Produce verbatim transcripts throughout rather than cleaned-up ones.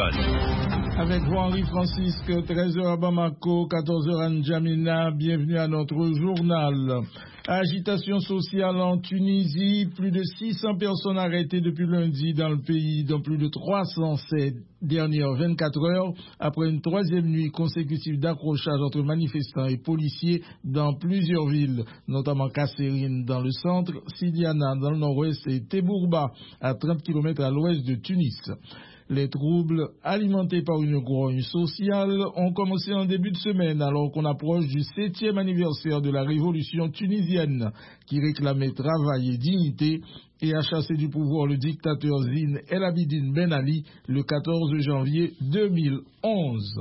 Avec vous, Henri Francisque, treize heures à Bamako, quatorze heures à N'Djamena. Bienvenue à notre journal. Agitation sociale en Tunisie. Plus de six cents personnes arrêtées depuis lundi dans le pays, dont plus de trois cents ces dernières vingt-quatre heures, après une troisième nuit consécutive d'accrochage entre manifestants et policiers dans plusieurs villes, notamment Kasserine dans le centre, Sidiana dans le nord-ouest et Tebourba à trente kilomètres à l'ouest de Tunis. Les troubles, alimentés par une grogne sociale, ont commencé en début de semaine alors qu'on approche du septième anniversaire de la révolution tunisienne qui réclamait travail et dignité et a chassé du pouvoir le dictateur Zine El Abidine Ben Ali le quatorze janvier deux mille onze.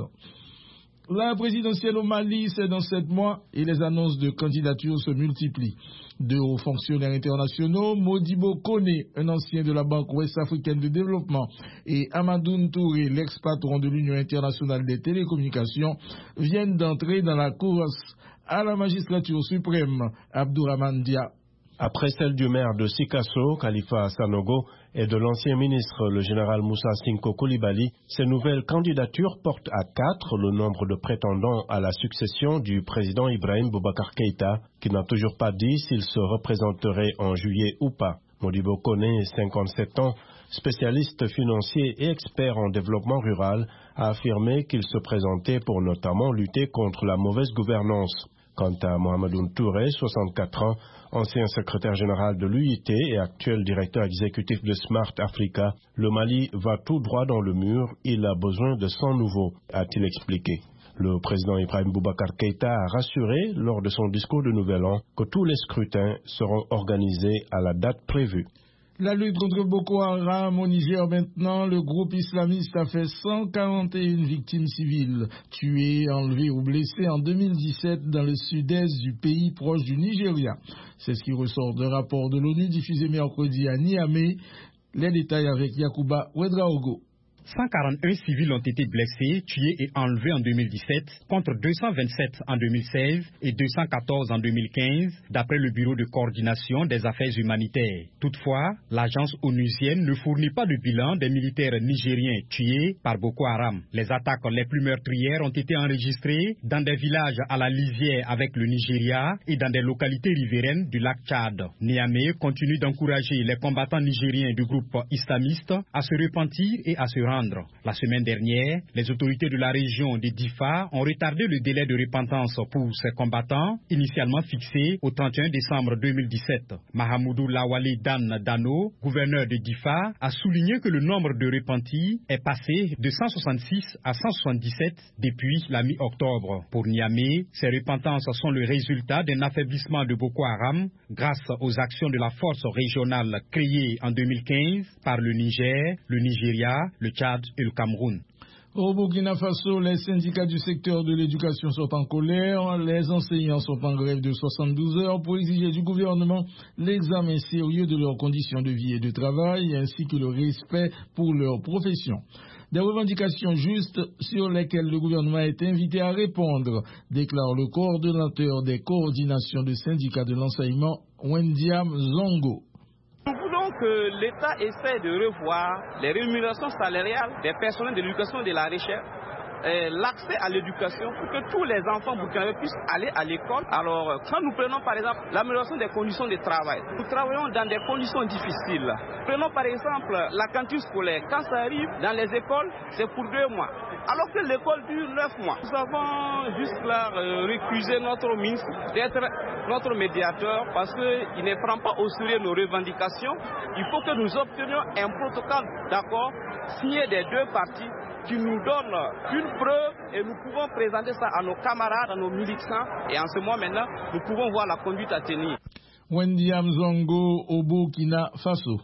La présidentielle au Mali, c'est dans sept mois et les annonces de candidature se multiplient. Deux hauts fonctionnaires internationaux, Modibo Kone, un ancien de la Banque ouest-africaine de développement, et Amadoune Touré, l'ex-patron de l'Union internationale des télécommunications, viennent d'entrer dans la course à la magistrature suprême. Abdourahmane Dia. Après celle du maire de Sikasso, Khalifa Sanogo, et de l'ancien ministre, le général Moussa Sinko Koulibaly, ces nouvelles candidatures portent à quatre le nombre de prétendants à la succession du président Ibrahim Boubacar Keïta, qui n'a toujours pas dit s'il se représenterait en juillet ou pas. Modibo Kone, cinquante-sept ans, spécialiste financier et expert en développement rural, a affirmé qu'il se présentait pour notamment lutter contre la mauvaise gouvernance. Quant à Mohamedoune Touré, soixante-quatre ans, ancien secrétaire général de l'U I T et actuel directeur exécutif de Smart Africa, le Mali va tout droit dans le mur, il a besoin de sang nouveau, a-t-il expliqué. Le président Ibrahim Boubacar Keïta a rassuré lors de son discours de Nouvel An que tous les scrutins seront organisés à la date prévue. La lutte contre Boko Haram au Niger maintenant, le groupe islamiste a fait cent quarante et une victimes civiles, tuées, enlevées ou blessées en deux mille dix-sept dans le sud-est du pays proche du Nigeria. C'est ce qui ressort d'un rapport de l'ONU diffusé mercredi à Niamey. Les détails avec Yacouba Ouedraogo. cent quarante-et un civils ont été blessés, tués et enlevés en deux mille dix-sept, contre deux cent vingt-sept en deux mille seize et deux cent quatorze en deux mille quinze, d'après le Bureau de coordination des affaires humanitaires. Toutefois, l'agence onusienne ne fournit pas de bilan des militaires nigériens tués par Boko Haram. Les attaques les plus meurtrières ont été enregistrées dans des villages à la lisière avec le Nigeria et dans des localités riveraines du lac Tchad. Niamey continue d'encourager les combattants nigériens du groupe islamiste à se repentir et à se rendre. La semaine dernière, les autorités de la région de Difa ont retardé le délai de repentance pour ces combattants, initialement fixé au trente et un décembre deux mille dix-sept. Mahamoudou Lawali Dan Dano, gouverneur de Difa, a souligné que le nombre de repentis est passé de cent soixante-six à cent soixante-dix-sept depuis la mi-octobre. Pour Niamey, ces repentances sont le résultat d'un affaiblissement de Boko Haram grâce aux actions de la force régionale créée en deux mille quinze par le Niger, le Nigeria, le Tchad et le Cameroun. Au Burkina Faso, les syndicats du secteur de l'éducation sont en colère. Les enseignants sont en grève de soixante-douze heures pour exiger du gouvernement l'examen sérieux de leurs conditions de vie et de travail, ainsi que le respect pour leur profession. Des revendications justes sur lesquelles le gouvernement est invité à répondre, déclare le coordonnateur des coordinations de syndicats de l'enseignement, Wendiam Zongo. Que l'État essaie de revoir les rémunérations salariales des personnels de l'éducation et de la recherche, l'accès à l'éducation pour que tous les enfants burkinabés puissent aller à l'école. Alors, quand nous prenons par exemple l'amélioration des conditions de travail, nous travaillons dans des conditions difficiles. Prenons par exemple la cantine scolaire. Quand ça arrive dans les écoles, c'est pour deux mois. Alors que l'école dure neuf mois. Nous avons jusque-là euh, récusé notre ministre d'être notre médiateur parce qu'il ne prend pas au sérieux nos revendications. Il faut que nous obtenions un protocole d'accord signé des deux parties qui nous donne une preuve et nous pouvons présenter ça à nos camarades, à nos militants. Et en ce moment maintenant, nous pouvons voir la conduite à tenir. Wendiam Zongo au Burkina Faso.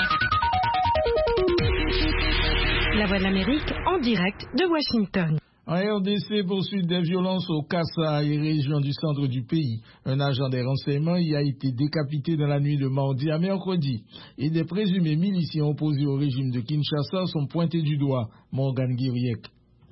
La Voix de l'Amérique en direct de Washington. En R D C, poursuite des violences au Kasaï, région du centre du pays. Un agent des renseignements y a été décapité dans la nuit de mardi à mercredi. Et des présumés miliciens opposés au régime de Kinshasa sont pointés du doigt. Morgan Guiriec.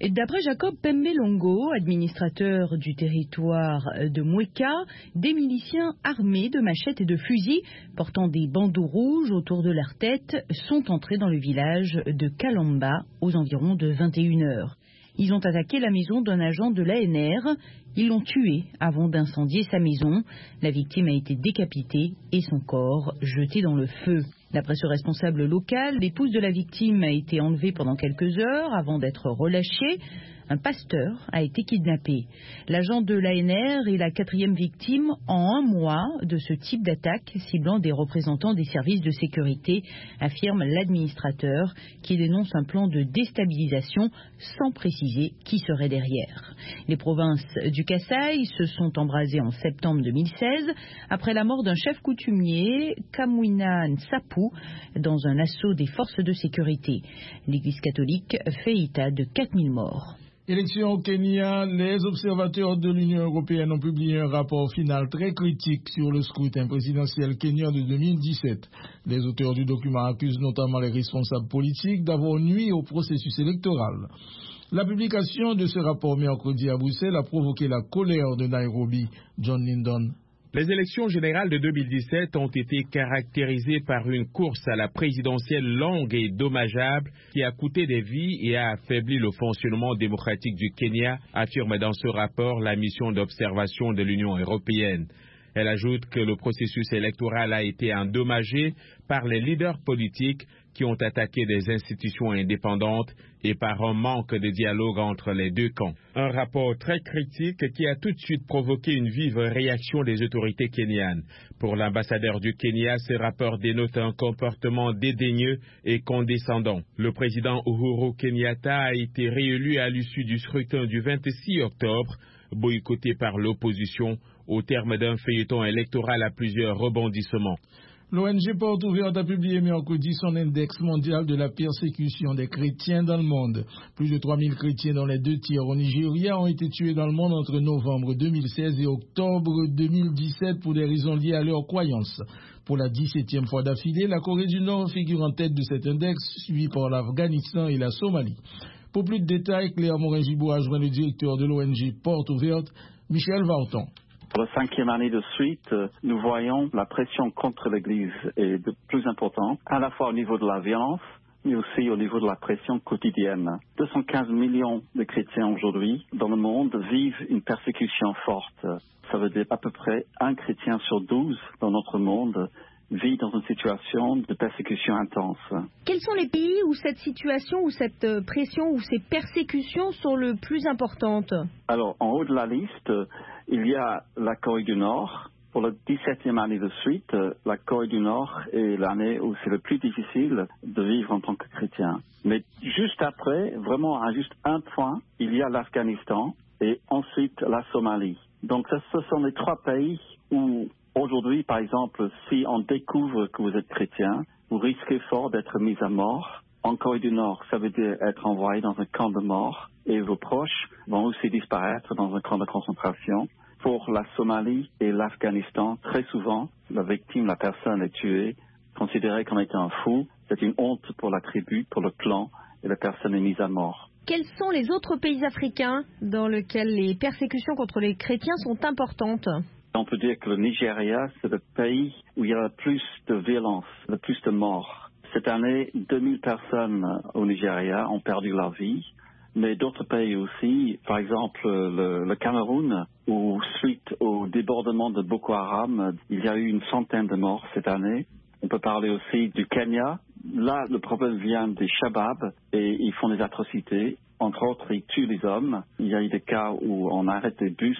D'après Jacob Pembelongo, administrateur du territoire de Mouéka, des miliciens armés de machettes et de fusils, portant des bandeaux rouges autour de leur tête, sont entrés dans le village de Kalamba aux environs de vingt et une heures. Ils ont attaqué la maison d'un agent de l'A N R. Ils l'ont tué avant d'incendier sa maison. La victime a été décapitée et son corps jeté dans le feu. D'après ce responsable local, l'épouse de la victime a été enlevée pendant quelques heures avant d'être relâchée. Un pasteur a été kidnappé. L'agent de l'A N R est la quatrième victime en un mois de ce type d'attaque ciblant des représentants des services de sécurité, affirme l'administrateur qui dénonce un plan de déstabilisation sans préciser qui serait derrière. Les provinces du Kasaï se sont embrasées en septembre deux mille seize après la mort d'un chef coutumier, Kamwina Nsapu, dans un assaut des forces de sécurité. L'Église catholique fait état de quatre mille morts. Élection au Kenya, les observateurs de l'Union européenne ont publié un rapport final très critique sur le scrutin présidentiel kenyan de deux mille dix-sept. Les auteurs du document accusent notamment les responsables politiques d'avoir nui au processus électoral. La publication de ce rapport mercredi à Bruxelles a provoqué la colère de Nairobi. John Lyndon. Les élections générales de deux mille dix-sept ont été caractérisées par une course à la présidentielle longue et dommageable qui a coûté des vies et a affaibli le fonctionnement démocratique du Kenya, affirme dans ce rapport la mission d'observation de l'Union européenne. Elle ajoute que le processus électoral a été endommagé par les leaders politiques qui ont attaqué des institutions indépendantes et par un manque de dialogue entre les deux camps. Un rapport très critique qui a tout de suite provoqué une vive réaction des autorités kenyanes. Pour l'ambassadeur du Kenya, ce rapport dénote un comportement dédaigneux et condescendant. Le président Uhuru Kenyatta a été réélu à l'issue du scrutin du vingt-six octobre, boycotté par l'opposition au terme d'un feuilleton électoral à plusieurs rebondissements. L'O N G Porte Ouverte a publié mercredi son index mondial de la persécution des chrétiens dans le monde. Plus de trois mille chrétiens dans les deux tiers au Nigeria ont été tués dans le monde entre novembre deux mille seize et octobre deux mille dix-sept pour des raisons liées à leurs croyances. Pour la dix-septième fois d'affilée, la Corée du Nord figure en tête de cet index, suivi par l'Afghanistan et la Somalie. Pour plus de détails, Claire Morin-Gibault a joint le directeur de l'O N G Porte Ouverte, Michel Varton. Pour la cinquième année de suite, nous voyons la pression contre l'Église est de plus importante, à la fois au niveau de la violence, mais aussi au niveau de la pression quotidienne. deux cent quinze millions de chrétiens aujourd'hui dans le monde vivent une persécution forte. Ça veut dire à peu près un chrétien sur douze dans notre monde vit dans une situation de persécution intense. Quels sont les pays où cette situation, où cette pression, où ces persécutions sont le plus importantes? Alors, en haut de la liste, il y a la Corée du Nord. Pour la dix-septième année de suite, la Corée du Nord est l'année où c'est le plus difficile de vivre en tant que chrétien. Mais juste après, vraiment à juste un point, il y a l'Afghanistan et ensuite la Somalie. Donc, ça, ce sont les trois pays où aujourd'hui, par exemple, si on découvre que vous êtes chrétien, vous risquez fort d'être mis à mort. En Corée du Nord, ça veut dire être envoyé dans un camp de mort et vos proches vont aussi disparaître dans un camp de concentration. Pour la Somalie et l'Afghanistan, très souvent, la victime, la personne est tuée, considérée comme étant un fou. C'est une honte pour la tribu, pour le clan, et la personne est mise à mort. Quels sont les autres pays africains dans lesquels les persécutions contre les chrétiens sont importantes ? On peut dire que le Nigeria, c'est le pays où il y a le plus de violence, le plus de morts. Cette année, deux mille personnes au Nigeria ont perdu leur vie, mais d'autres pays aussi, par exemple le, le Cameroun, où suite au débordement de Boko Haram, il y a eu une centaine de morts cette année. On peut parler aussi du Kenya. Là, le problème vient des Shabab et ils font des atrocités. Entre autres, ils tuent les hommes. Il y a eu des cas où on arrête des bus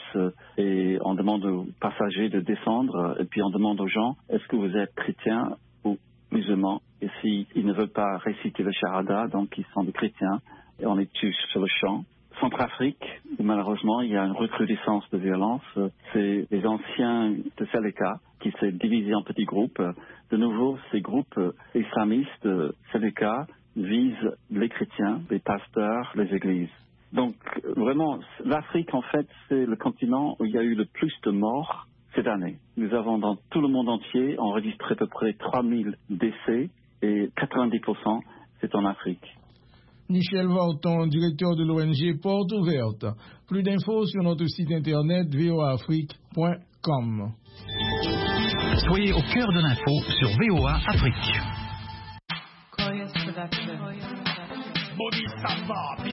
et on demande aux passagers de descendre et puis on demande aux gens, est-ce que vous êtes chrétien ou musulman? Et s'ils ne veulent pas réciter le Shahada, donc ils sont des chrétiens, et on les tue sur le champ. Centrafrique, où malheureusement il y a une recrudescence de violence, c'est les anciens de Seleka qui s'est divisé en petits groupes. De nouveau, ces groupes islamistes, Seleka, visent les chrétiens, les pasteurs, les églises. Donc vraiment, l'Afrique en fait, c'est le continent où il y a eu le plus de morts cette année. Nous avons dans tout le monde entier enregistré à peu près trois mille décès et quatre-vingt-dix pour cent c'est en Afrique. Michel Vorton, directeur de l'O N G Porte Ouverte. Plus d'infos sur notre site internet v o a afrique point com. Soyez au cœur de l'info sur V O A Afrique.